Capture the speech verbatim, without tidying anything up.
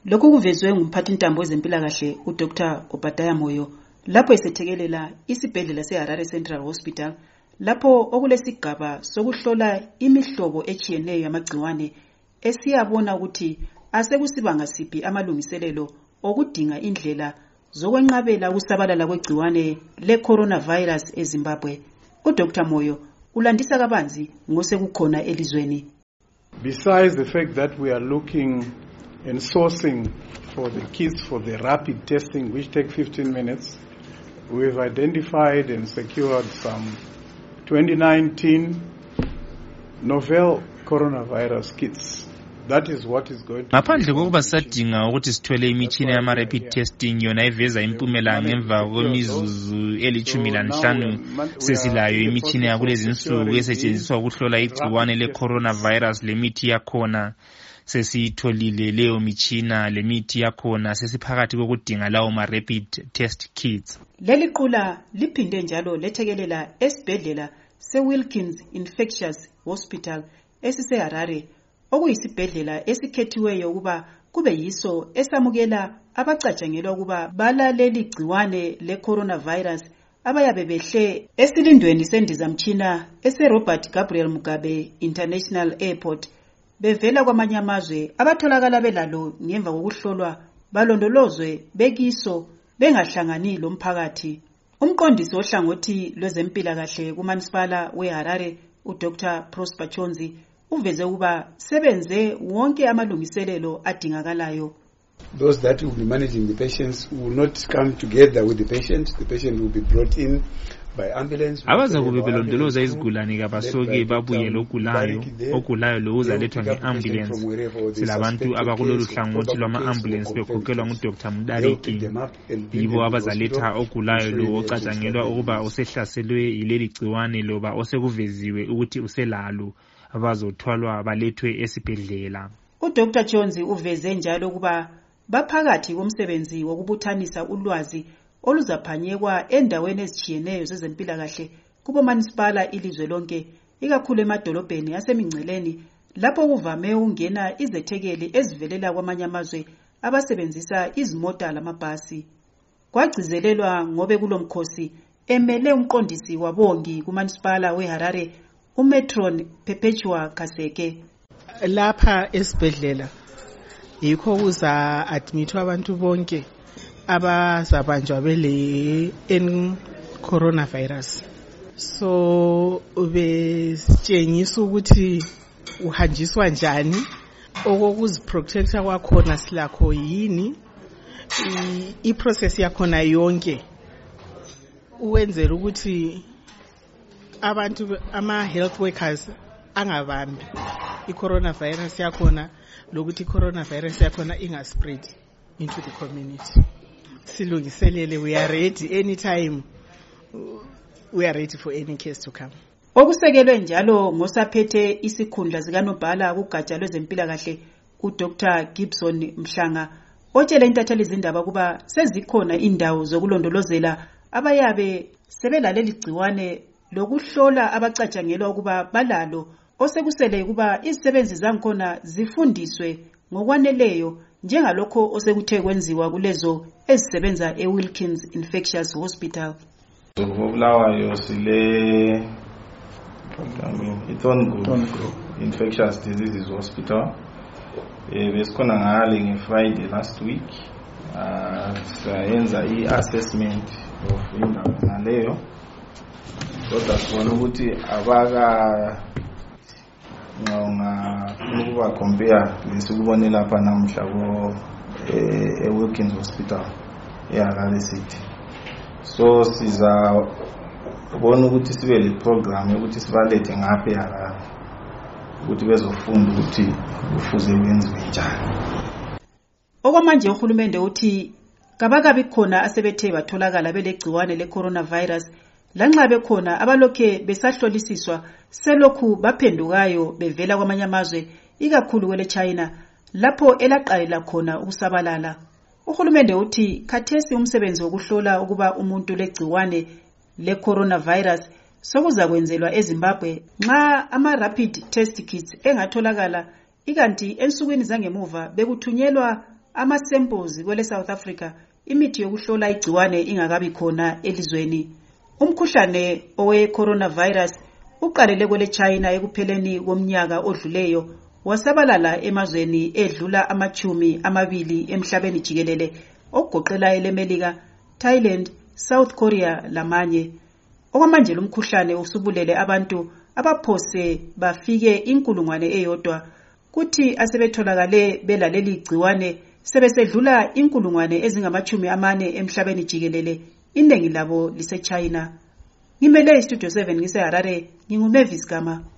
Lokhu kuvezwe ngumphathintambo wezempilakahle uDr Obadiah Moyo lapho esethekelela isibhedlela seHarare Central Hospital lapho okulesigaba sokuhlola imihlobo etshiyeneyo yamagciwane esiyabona ukuthi asekusibanga siphi amalungiselelo okudinga indlela zokwenqabela ukusabalala kwegciwane le-coronavirus eZimbabwe. uDr Moyo ulandisa kabanzi ngosekukhona elizweni. Besides the fact that we are looking and sourcing for the kits for the rapid testing, which take fifteen minutes, we've identified and secured some twenty nineteen novel coronavirus kits. That is what is going to ngaphandle kokuba sadinga ukuthi sithole imitshina yama rapid testing yona iveza impumela ngemva kwemizuzu elithumi lanhlanu. Sesilayo imitshina yakulezi insuku esetshenziswa ukuhlola igciwane le coronavirus. Lemithi yakhona sesitholile leyo mitshina, lemithi yakhona sesiphakathi kokudinga lawo ma rapid test kits. Leli qula liphinde njalo lethekelela esibhedlela seWilkins Infectious Hospital esiseHarare, okuyisibhedlela esikhethiweyo ukuba kube yiso esamukela abacatshangelwa ukuba balaleli gciwane le-coronavirus abayabe behle esilindweni sendizamtshina ese-Robert Gabriel Mugabe International Airport bevela kwamanye amazwe abatholakala belalo ngemva kokuhlolwa balondolozwe bekiso bengahlangani lomphakathi. Umqondisi ohlangothi lwezempilakahle kumanisipala weHarare uDr Prosper Chonzi uveze ukuba sebenze wonke amalungiselelo adingakalayo. Those that will be managing the patients will not come together with the patient. The patient will be brought in by ambulance. Abaza kube belondoloza izigulane kabasoke babuye logulayo, ogulayo lo uzalethwa ngeambulance. Silabantu abakulolu hlangothi lwama ambulance bekhokelwa nguDr Mdariki. Yibo abazaletha ogulayo lo ocatshangelwa ukuba usehlaselwe yileli gciwane loba osekuveziwe ukuthi uselalo, abazothwalwa balethwe esibhedlela. uDr Chonzi uveze njalo ukuba baphakathi komsebenzi wokubuthanisa ulwazi oluzaphanyekwa endaweni ezitshiyeneyo zezempilakahle kubomanisipala ilizwe lonke, ikakhulu emadolobheni asemingceleni lapho kuvame ukungena izethekeli ezivelela kwamanye amazwe abasebenzisa izimota lamabhasi. Kwagcizelelwa ngobe kulomkhosi emele umqondisi wabongi kumanisipala weHarare uMetron Perpetua Kaseke. Lapha esibhedlela yikho kuza admithwa abantu bonke abazabanjwa bele en coronavirus. So besitshengisa ukuthi uhanjiswa njani, okokuziprotecta kwakhona silakho yini, i-process yakhona yonke uwenzela ukuthi abantu ama health workers angabambi i-coronavirus yakhona lokuthi i-coronavirus yakhona ingaspread into the community. Silungiselele, we are ready anytime, we are ready for any case to come. Okusekelwe njalo ngosaphethe isikhundla zikaNobhala kugatsha lwezempilakahle uDr Gibson Mhlanga otshela intatheli izindaba kuba sezikhona indawo zokulondolozela abayabe sebelaleli gciwane lokuhlola abacatshangelwa ukuba balalo, osekusele ukuba izisebenzi zankhona zifundiswe ngokwaneleyo njengalokho osekuthe kwenziwa kulezo ezisebenza eWilkins Infectious Hospital. Ngokubulawayo sile iThorn Group Infectious Diseases Hospital. Besikhona ngale ngeFriday last week. Sayenza i-assessment of indawo naleyo. Kodwa sibona ukuthi abaka ngawunga ukuba compare lesikubone lapha namhla ko eWilkins Hospital eHarare City. So siza bona ukuthi sibe le program ukuthi sibalethe ngapha eHarare ukuthi bezofunda ukuthi kufuze kwenziwe njani. Okwamanje uhulumende uthi kabakabi khona asebethe batholakala belegciwane le-coronavirus, lanxa bekhona abalokhe besahlolisiswa selokhu baphendukayo bevela kwamanye amazwe ikakhulu kwele China lapho elaqalela khona ukusabalala. Uhulumende uthi khathesi umsebenzi wokuhlola ukuba umuntu legciwane le-coronavirus sokuzakwenzelwa eZimbabwe nxa ama-rapid test kits engatholakala, ikanti ensukwini zangemuva bekuthunyelwa ama-samples kwele South Africa imithi yokuhlola igciwane ingakabi khona elizweni. Umkhuhlane owe-coronavirus uqalele kwele China ekupheleni komnyaka odluleyo wasabalala emazweni edlula amachumi amabili emhlabeni jikelele okugoqela eleMelika, Thailand, South Korea lamanye. Okwamanje lumkhuhlane usubulele abantu abaphose bafike inkulungwane eyodwa kuthi asebetholakale belaleli gciwane sebesedlula inkulungwane ezingamachumi amane emhlabeni jikelele, iningi labo lise China. Ngimele iStudio seven ngise Harare, nginguMavis Gama.